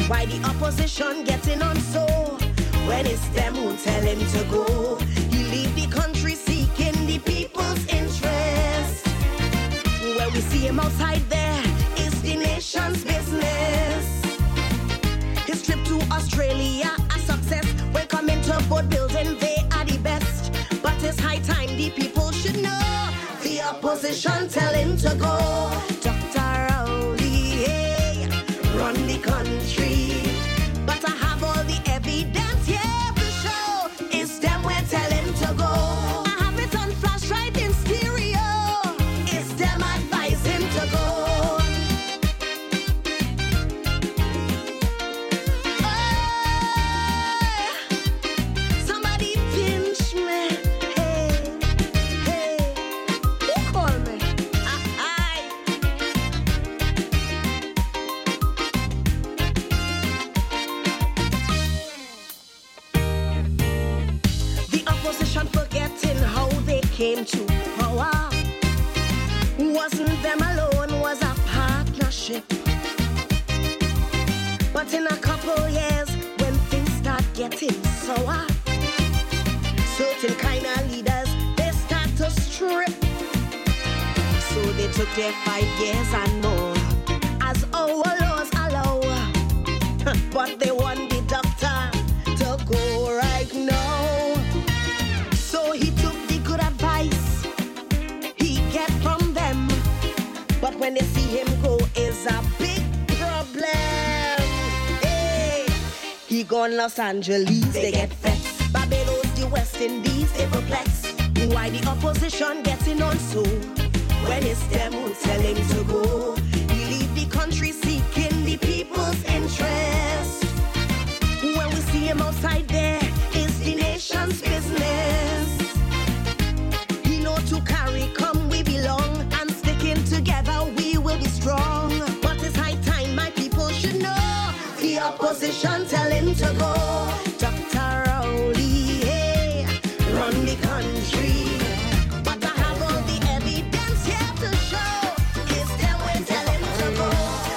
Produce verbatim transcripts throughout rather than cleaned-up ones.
Why the opposition getting on so? When it's them who tell him to go. He leave the country seeking the people's interest. When we see him outside there, it's the nation's business. His trip to Australia, a success. When coming to boat building, they are the best. But it's high time the people should know. The opposition tell him to go. Doctor Rowley, hey, run the country. But I have all the evidence here to show. It's them we tell him to go. I have it on flash right in stereo. It's them advise him to go. Oh, somebody pinch me. Hey, hey, who call me? Ah, aye. The opposition forgetting how they came to power. Wasn't them alone, was a partnership. But in a couple years, when things start getting sour, certain kind of leaders, they start to strip. So they took their five years and more, as our laws allow. But they want the doctor to go right now. So he took the good advice he get from them. But when they see him go, is a big problem. Hey, he gone Los Angeles, they get vexed. Barbados, the West Indies, they perplexed. Why the opposition getting on so? When it's them who tell him to go. He leave the country seeking the people's interest. When we see him outside there, it's the nation's business. He know to carry, come we belong, and sticking together we will be strong. But it's high time my people should know. The opposition tell him to go. Doctor Rowley, hey, run the country. But I have all the evidence here to show. It's them we tell him to go.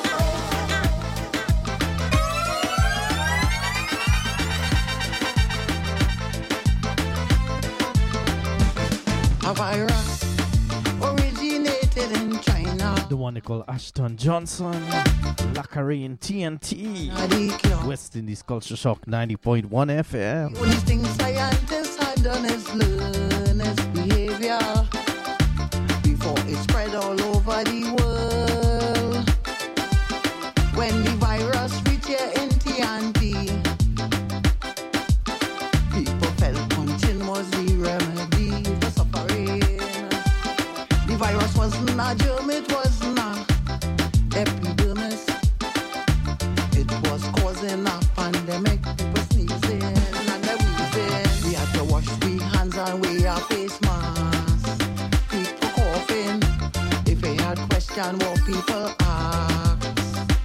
A virus originated in China. The one they call Ashton Johnson, Lacarine T N T, West Indies Culture Shock ninety point one F M. The only thing scientists had done is learn its behavior before it spread all over the world. When the virus reached here in T N T, people felt punching was the remedy for suffering. The virus wasn't a germ, it was not epidermis. It was causing a pandemic. People sneezing and they wheezing. We had to wash we hands and wear a face mask. People coughing. If they had question, what people ask.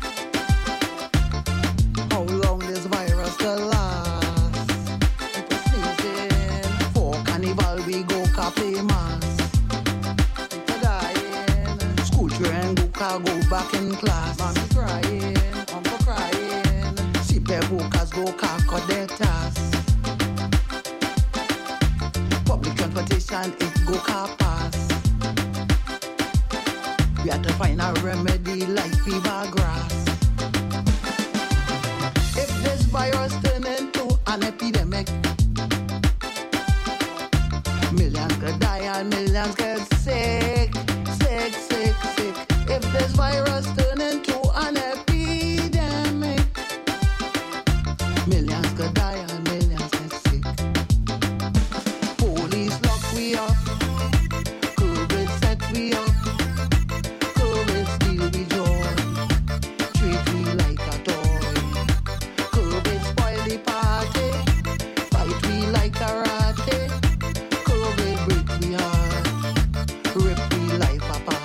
How long this virus will last? People sneezing. For carnival we go play mask. People dying. School children go car go back in class. Mommy crying, uncle crying. See their workers go car cut their tasks. Public transportation it go car pass. We had to find a remedy like fever grass. If this virus turn into an epidemic, millions could die and millions get sick, sick, sick, sick. If this virus turn into an epidemic, millions could die and millions get sick. Police lock we up, COVID set we up, COVID steal we joy, treat we like a toy. COVID spoil the party, fight we like karate. COVID break we heart, rip we life apart.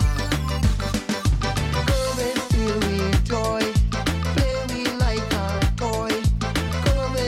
COVID steal we joy, play we like a toy. COVID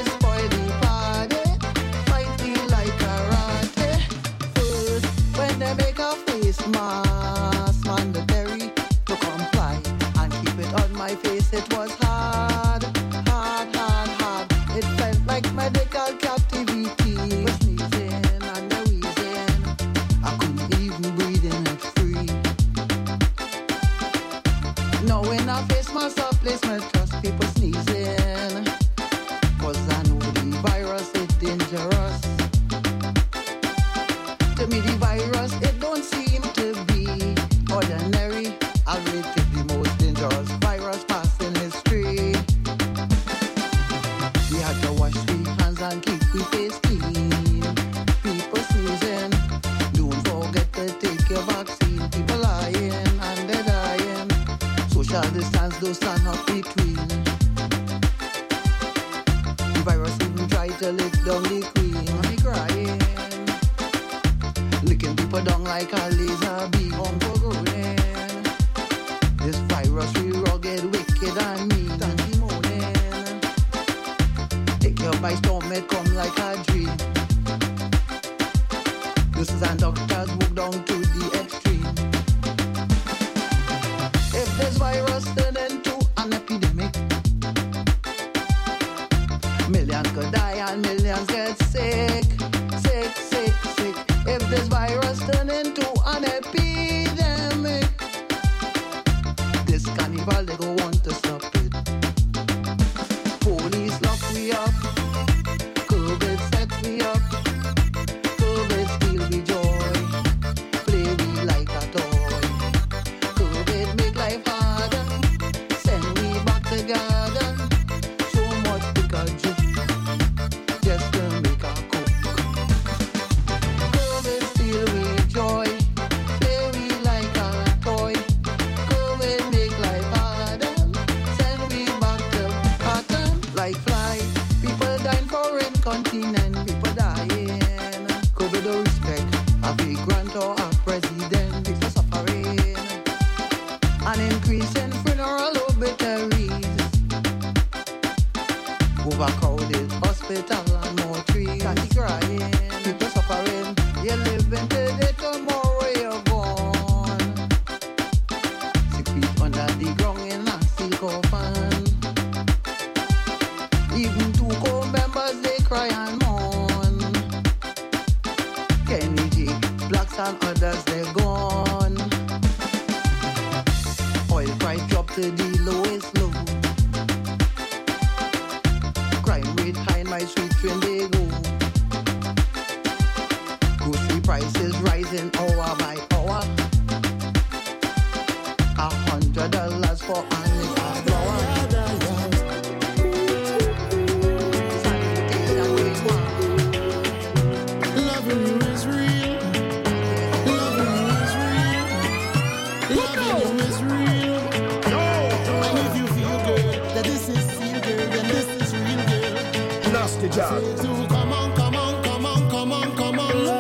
people sneezing, cause I know the virus is dangerous. To me the virus, it don't seem to be ordinary. I'll rate it the most dangerous virus passing history. We had to wash we hands and keep we face clean. People sneezing, don't forget to take your vaccine. People lying and they're dying. Social distance, don't stand up between. The virus even try to lick down the queen. Mommy crying, licking people down like a laser beam. Uncle growing. This virus we rugged, wicked and mean. Tanty moaning, take you by storm, it come like a dream. Nurses and doctors move down to the extreme. If this virus turn into an epidemic, millions could die and millions get sick, sick, sick, sick. If this virus turn into an epidemic, this carnival they go want to stop it. Police lock me up, COVID set me up, COVID steal me joy, play me like a toy. COVID make life harder, send me back together. So much we can do just to make a cook. COVID steal me joy, play me like a toy. COVID make life harder, send me back to pattern. Like fly, people dying foreign continent, people dying. COVID don't respect a big grant or a president, people suffering. An increase in funeral obituaries, overcrowded hospital and more trees. Can't crying, people suffering. You're living today, tomorrow you're gone. Six feet under the ground in a steel coffin. Even two co-members they cry and mourn. Kennedy, blacks and others they're gone. Oil price dropped to the lowest low. Crime rate high in my street when they go. Grocery prices rising hour by hour. A hundred dollars for only a flower. Sanitation rate one. Loving you is real. Loving you is real. Loving you is real. And if you feel good, that this is real good, then this is real good. Nasty job. So come on, come on, come on, come on, come on.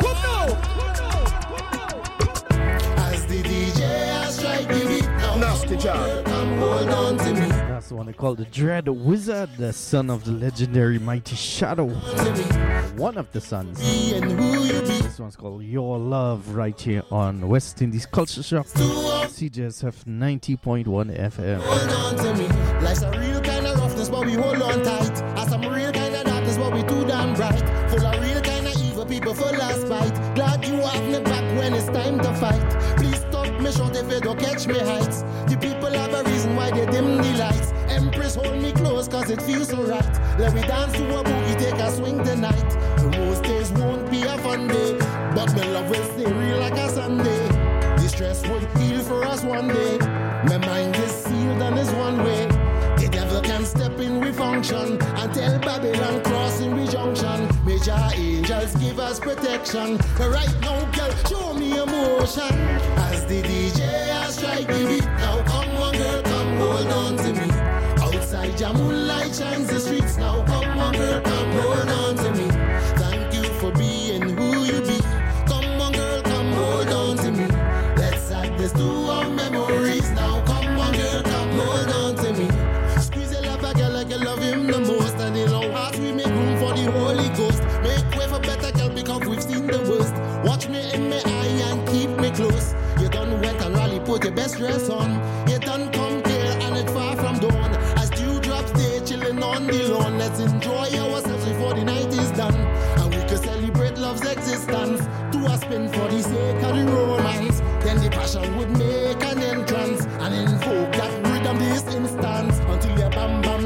As the D J has strike the beat now. Nasty job. Come hold on to me. That's the one they call the Dread Wizard, the son of the legendary Mighty Shadow. To me. One of the sons. Be and who you be. This one's called Your Love right here on West Indies Culture Shock. To C J S F ninety point one F M. hold on to me. Life's a real kind of roughness, but we hold on tight. As some real kind of darkness, but we too damn bright. Full of real kind of evil people full of spite. Glad you have me back when it's time to fight. Please stop me short if you don't catch me heights. The people have a reason why they dim the lights. Empress hold me close cause it feels so right. Let me dance to a boogie, take a swing tonight. The most days won't be a fun day, but my love will stay real like a Sunday. The stress will heal for us one day. My mind is sealed and is one way. The devil can step in we function and tell Babylon crossing we junction. Major angels give us protection. But right now, girl, show me emotion. As the D J has strike the beat. Now come on, girl, come hold on to me. Outside your moonlight shines the streets. Now come on, girl, come hold on to me. Thank you for being who you be. Come on, girl, come hold on to me. Let's add this to our memories. Now come on, girl, come hold on to me. Squeeze a love a girl like you love him the most. And in our hearts we make room for the Holy Ghost. Make way for better girl because we've seen the worst. Watch me in my eye and keep me close. You done went and rally, put your best dress on. You done come here and it's far from dawn. As dewdrops stay chilling on the lawn. Let's enjoy ourselves before the night is done. And we can celebrate love's existence. Do a spin for the sake of the romance. Then the passion would make an entrance and invoke that rhythm this instance. Until your bam bam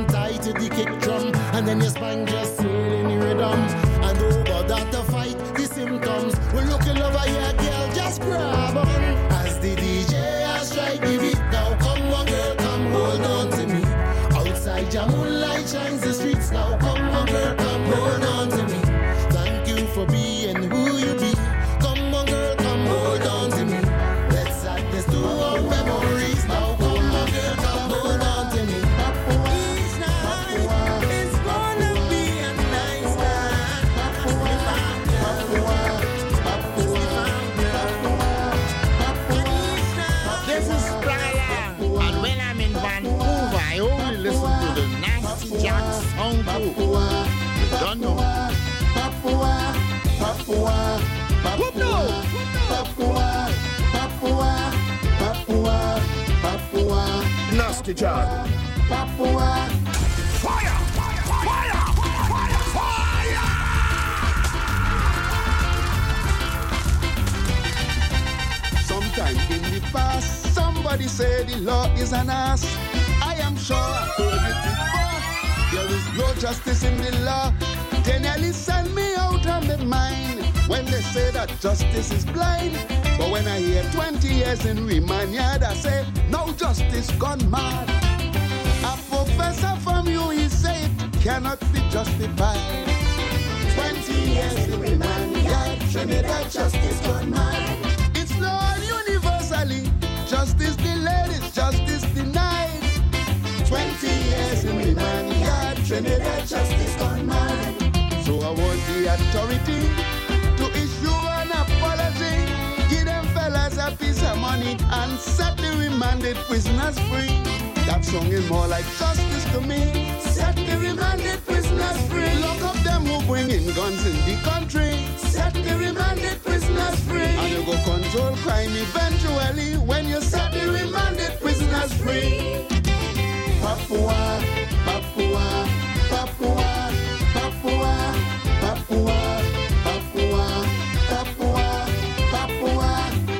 then your spine just swirling in rhythms. And over that to fight the symptoms. We looking over here, girl, just grab on. As the D J has strike the beat now. Come on, girl, come hold on to me. Outside your moonlight shines the streets now. Come on, girl, come hold on to me. Thank you for being who you be. Come on, girl, come hold on to me. Let's add this to our memories now. Come on, girl, come hold on to me. Each night it's gonna be a nice night. This is Brian, and when I'm in Vancouver, I only listen to the Nasty Jack song too. You don't know. Papua, Papua, Papua, Papua, Papua, Papua, Papua, Nasty Jack. Papua. Fire! Fire! Fire! Fire! Fire! Sometime in the past, somebody said the law is an ass. I am sure I heard it before. There is no justice in the law. They nearly send me out of my mind when they say that justice is blind. But when I hear twenty years in remand yard, I say, no justice gone mad. A professor from you, he said, cannot be justified. twenty years in remand yard, Trinidad justice gone mad. It's not universally, justice delayed is justice denied. twenty years in remand yard, Trinidad justice gone mad. So I want the authority to issue an apology. Give them fellas a piece of money and set the remanded prisoners free. That song is more like justice to me. Set the remanded prisoners free. Lock up them who bring in guns in the country. Set the remanded prisoners free. And you go control crime eventually when you set the remanded prisoners free. Papua, Papua, Papua, Papua, Papua, Papua, Papua, Papua.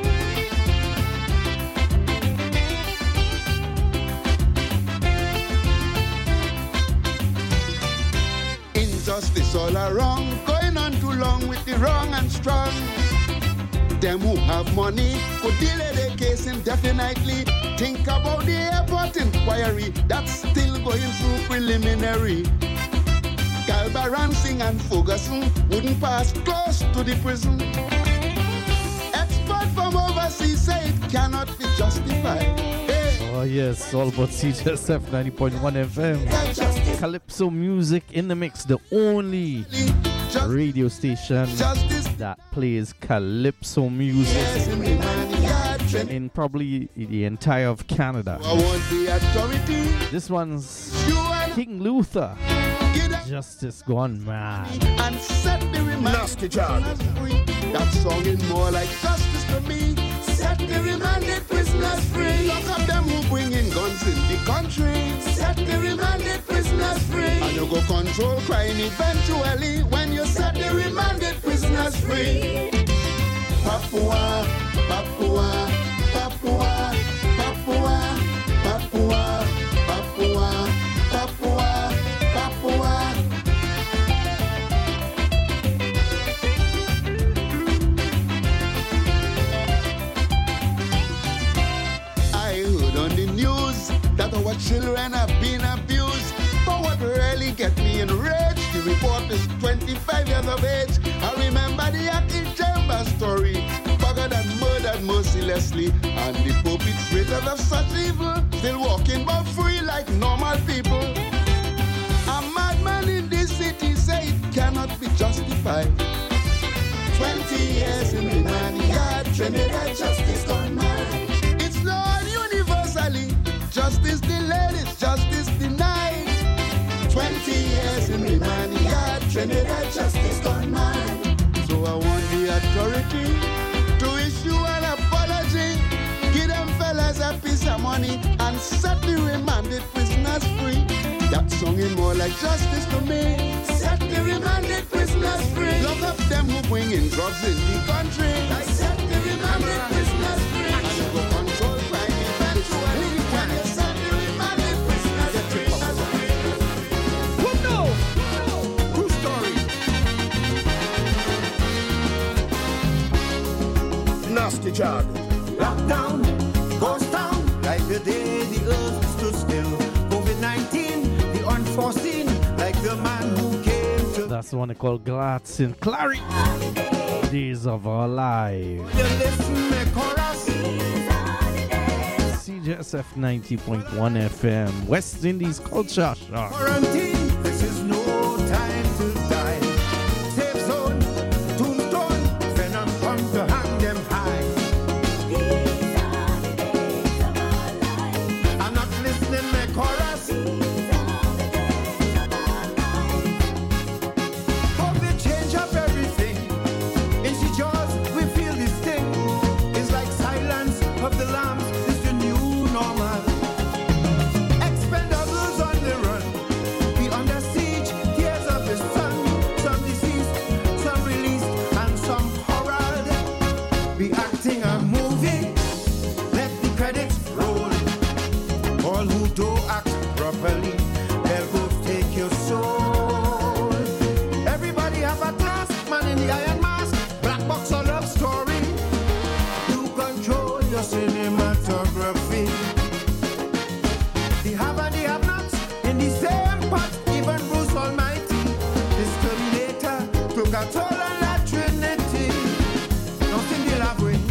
Injustice all around, going on too long with the wrong and strong. Them who have money could delay their case indefinitely. Think about the airport inquiry that's still going through preliminary. Galba, Ramsing and Ferguson wouldn't pass close to the prison. Expert from overseas say it cannot be justified. Hey. Oh yes, all about C J S F ninety point one F M. Calypso music in the mix, the only Just, radio station justice. That plays Calypso music yes, in, in probably the entire of Canada. I want the authority. This one's King Luther. Justice gone mad. And set the Nasty Jack. That song is more like justice to me. Set the remanded prisoners free. Lock up them who bring in guns in the country. Set the remanded prisoners free. And you go control crime eventually when you set the remanded prisoners free. Papua, Papua, Papua, Papua, Papua, Papua, Papua, Papua. That our children have been abused. But what really get me enraged, the report is twenty-five years of age. I remember the Aki Chamber story, buggered and murdered mercilessly. And the perpetrators of such evil still walking but free like normal people. A madman in this city say it cannot be justified. Twenty years in remand yard, Trinidad justice gone mad. It's not universally. Justice delayed is justice denied. Twenty years in remand yard, Trinidad justice gone mad. So I want the authority to issue an apology. Give them fellas a piece of money and set the remanded prisoners free. That song is more like justice to me. Set the remanded prisoners free. Lock up them who bring in drugs in the country. I set the remanded prisoners free. And you go control crime eventually. When you set the remanded prisoners free. Nasty Jog. Lockdown, ghost town, like the day the earth stood still. COVID nineteen, the unforeseen, like the man who came to. That's the one they call Gladys and Clary. Days of Our Lives. You listen, me chorus. C J S F ninety point one F M, West Indies Culture Shock. Quarantine, this is no time to die. Safe zone, tombstone, venom come to hang them high. These are the days of our lives. I'm not listening, me chorus. These are the days of our lives. COVID change up everything. In she jaws, we feel this thing. It's like silence of the lambs. It's the new normal. Expendables on the run. We under siege. Tears of the sun. Some deceased, some released, and some horror. We acting and moving. Let the credits roll. All who do act properly, they'll go take your soul. Everybody have a task, man in the iron mask. Black box or love story. You control your cinematography. The have and the have nots in the same pot. Even Bruce Almighty, this Terminator, took a toll on that Trinity. Nothing they'll have with.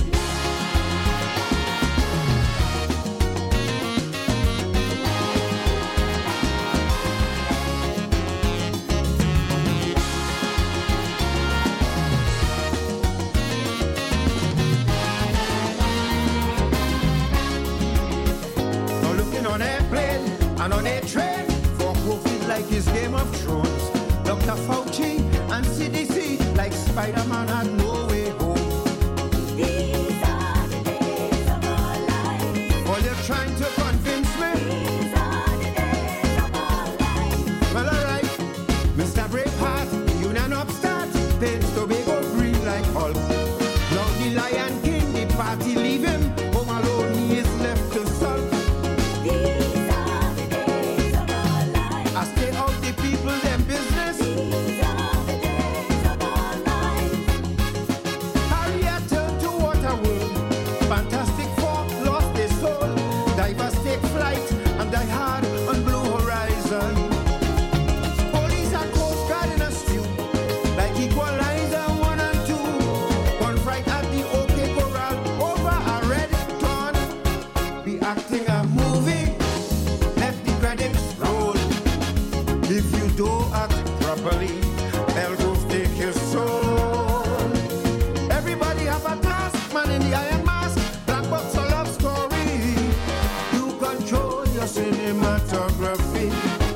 Now looking on airplane and on a train for COVID like his Game of Thrones. Doctor Fauci and C D C like Spider-Man had no way home. These are the days of our lives. Well, you're trying to convince me. These are the days of our lives. Well, alright, Mister Braveheart, Union upstart, paints Tobago green like Hulk. Now the Lion King, the party leave him, home alone he is left to sulk. These are the days of our lives. I stay out the people, them business. These are the days of our lives. Harriet turned to Waterworld. Fantastic Four lost their soul. Divers take flight and die hard on Blue Horizon. Police and Coast Guard in a stew, like Equalizer one and two. One fright at the OK Corral over a red dawn. Be acting a movie, let the credits roll. If you do act properly, they'll go take your soul. Everybody have a task, man in the iron mask. Black box or love story. You control your cinematography.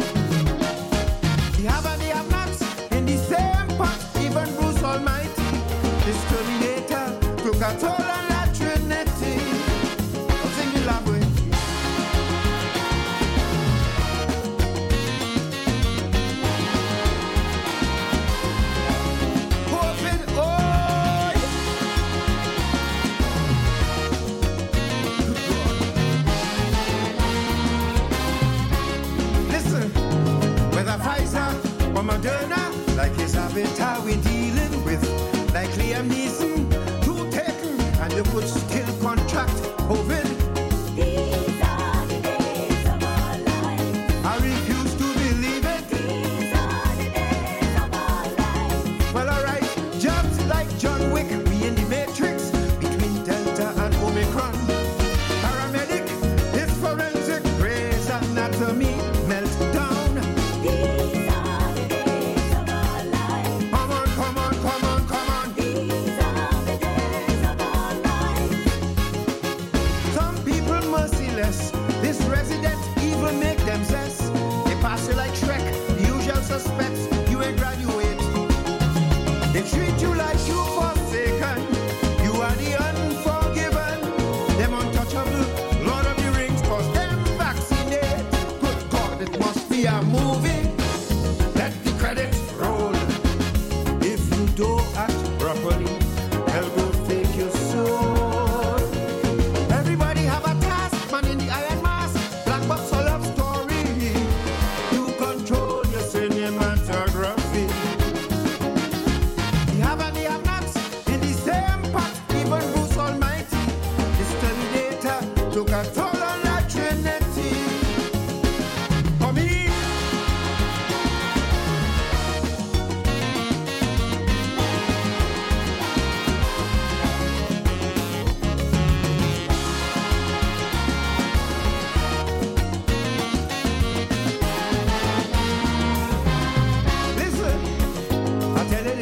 The have and the have nots in the same pot. Even Bruce Almighty, this Terminator, took a toll on that Trinity. I'm singing love with. COVID, oh, listen, whether Pfizer or Moderna, like his avatar we dealing with, like Liam Neeson, two taken, and you could still contract COVID. These are the days of our lives. I refuse to believe it. These are the days of our lives. Well, alright, just like John Wick, we in the Matrix, between Delta and Omicron. Paramedic, his forensic, Grey's Anatomy, melt down. These are the days of our lives. I'm on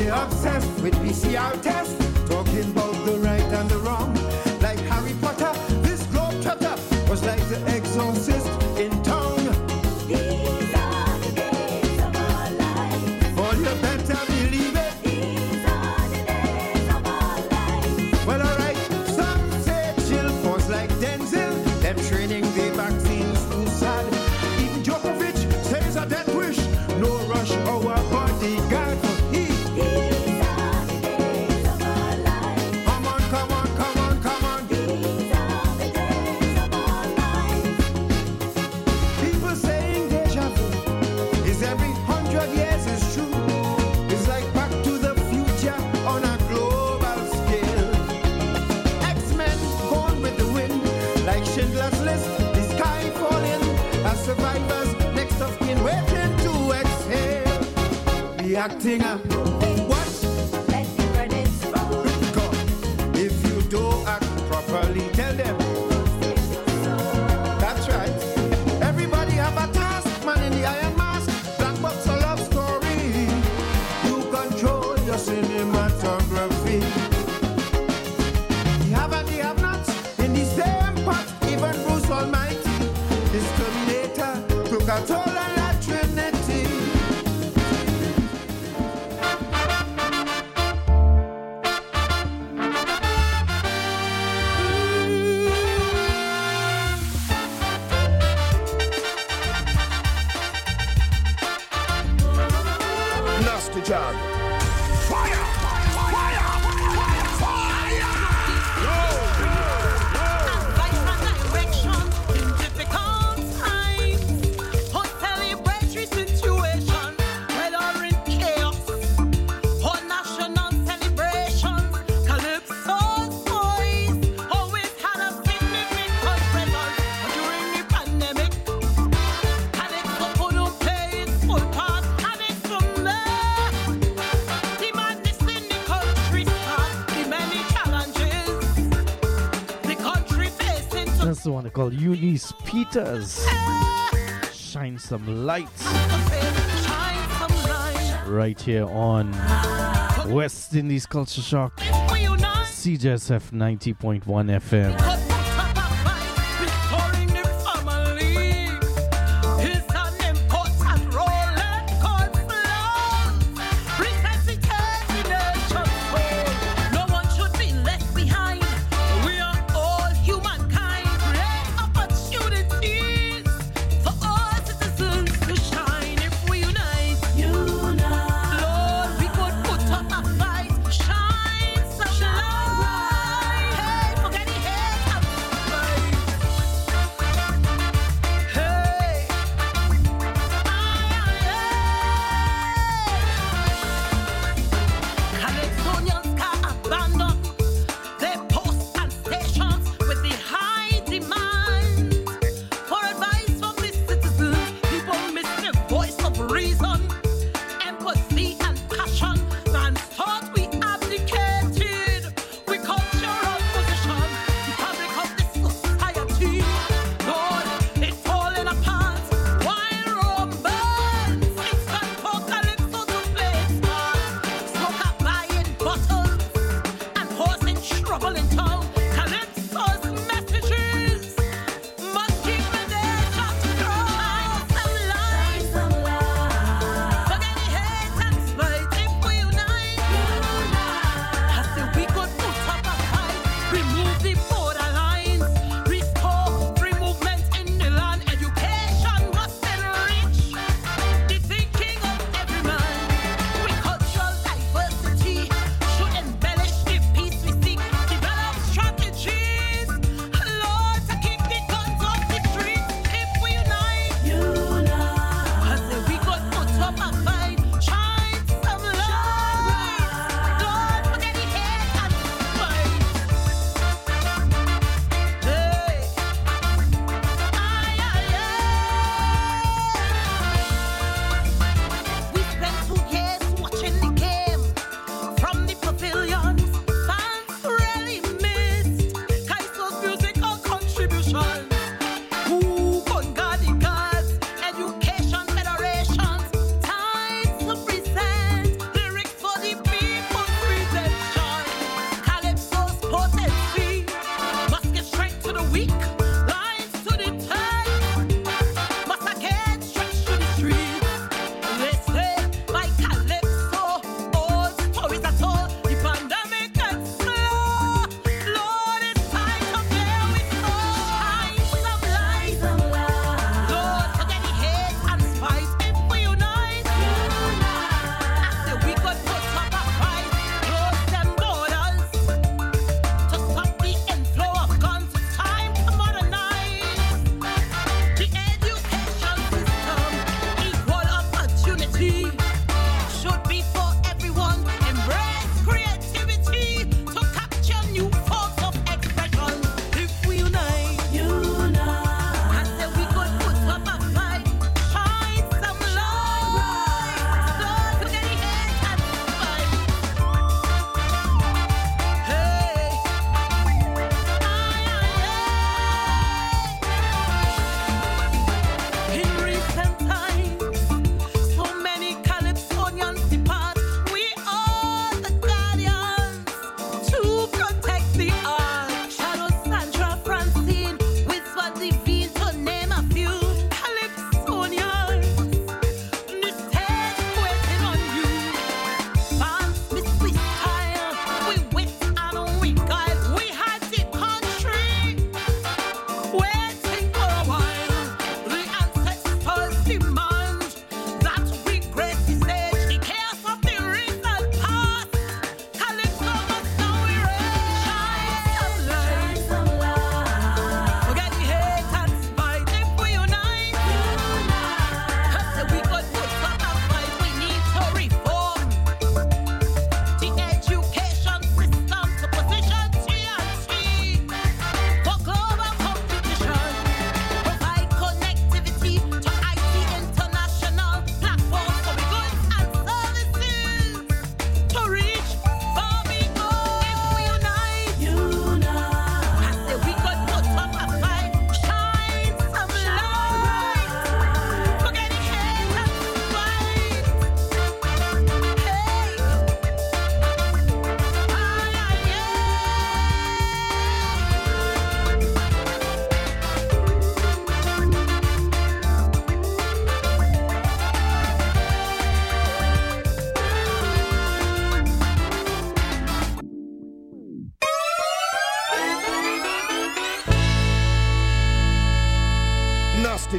obsessed with P C R tests, talking about the right and the wrong. Like Harry Potter, this globetrotter was like the exorcist in town. These are the days of our life. Oh, you better believe it. These are the days of our life. Well, alright, some say chill pause like Denzel. Them training the vaccines too sad. Even Djokovic says a death wish. No rush, our bodyguard for he. These are the days of our life. Come on, come on, come on, come on. These are the days of our life. People saying deja vu is every hundred years is true. It's like Back to the Future on a global scale. X-Men gone with the wind, like Schindler's List. The sky falling as survivors next of kin waiting to exhale. Reacting up. What? Let the credits roll. God, if you don't act properly, tell them. That's right. Everybody have a task, man in the iron mask. Black box a love story. You control your cinematography. The have and the have nots in the same pot. Even Bruce Almighty, this Terminator took a toll on that Trinity. Nasty John. Fire! Fire! Fire! That's the one they call Eunice Peters. Shine some lights. Right here on West Indies Culture Shock. C J S F ninety point one F M. Shine some light. Hey, forget it, hey,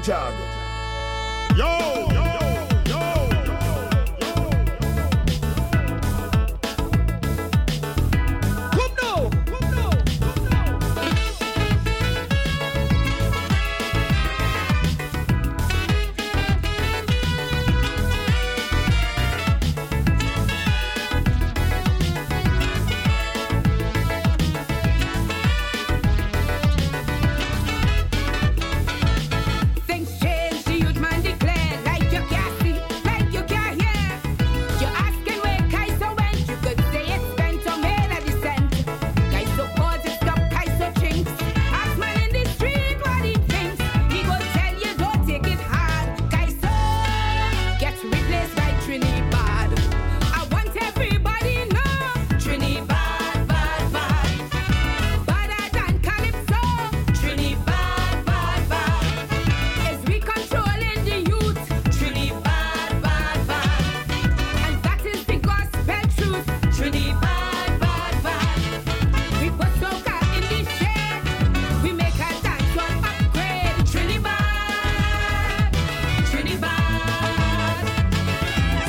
Jag. Yo!